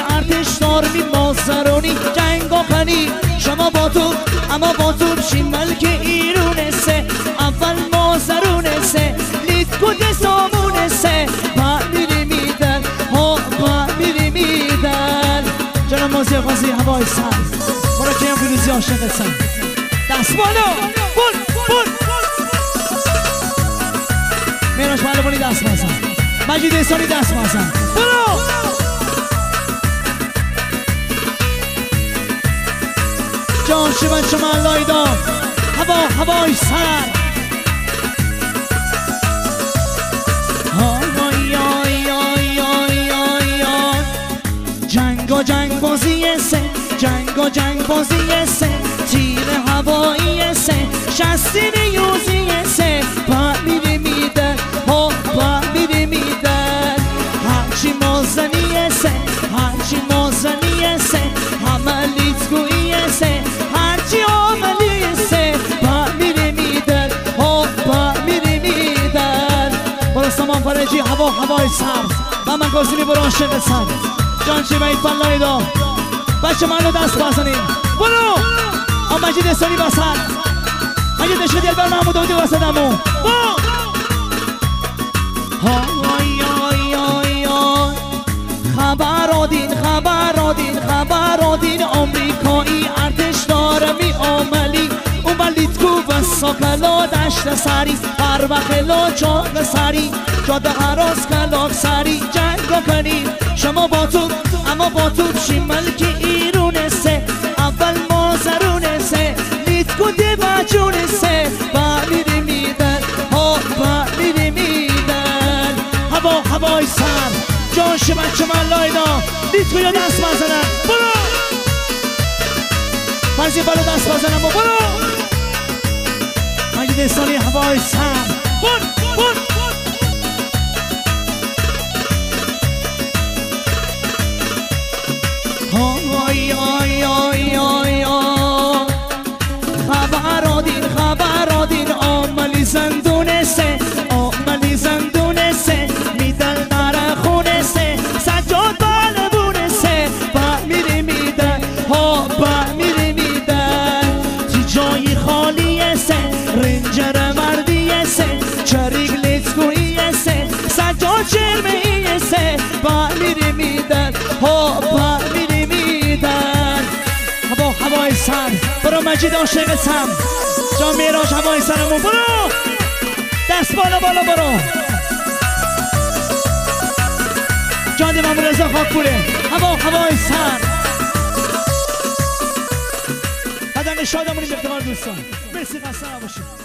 ارتش دارمی مازرانی جنگ و کنی شما با تو اما با تو بشین ملک ایرونه سه اول مازرونه سه لید کده سامونه سه با میری میدن ها با میری میدن جناب مازی غازی هوای سر برا که هم فیروزی عاشق سن دست بالا بول میراش معلومانی دست بازن مجید احسانی دست بازن برو جان شبن شما لایدا هوای سر جنگ بازی سه جنگ بازی سه تیر هوایی سه شستین یوزی سه با میره میدن ها با میره میدن هرچی مازنی سه هرچی مازنی سه عملیت گویی سه هرچی عملی سه با میره میدن ها با میره میدن برو سامان فرجی هوای سر و من گازینی برو عاشق سر جان چی باید فلایدا بچه منو دست بازنیم برو آن مجید احسانی بسد مجید عشق دلبر محمود آمدی بسدمو خبرادین آمریکایی ارتش دارمی عملی اون ولیدکو و ساکلا دشت سری هر وقلا چاق سری جاده حراس کلاک سری جنگ کنی شما با تو اما با تو بشین ملک ایرونه سه اول مازرونه سه لیدکو دی بچونه سه با میری میدن ها با میری میدن هوای سر جان شبن شما لایدا لیدکو یا دست بزنن برو فرزی بالا دست بزنن برو مجید احسانی هوای سر بر خبرادین عملی زندونه سه عملی زندونه سه میدن در خونه سه سجاد بالبونه سه با میری میدن ها با میری میدن تی جایی خالیه سه رنجر مردیه سه چریگ لیتگویی سه سجاد شرمهیه سه با میری میدن ها با میری میدن هوای سر برو مجید عاشق سم جان میراش هوای سرمون برو دست بالا برو جان دیمون رضا خاکپوره هوای سر بدن شادمونیم احتمال دوستان مرسی قصه باشید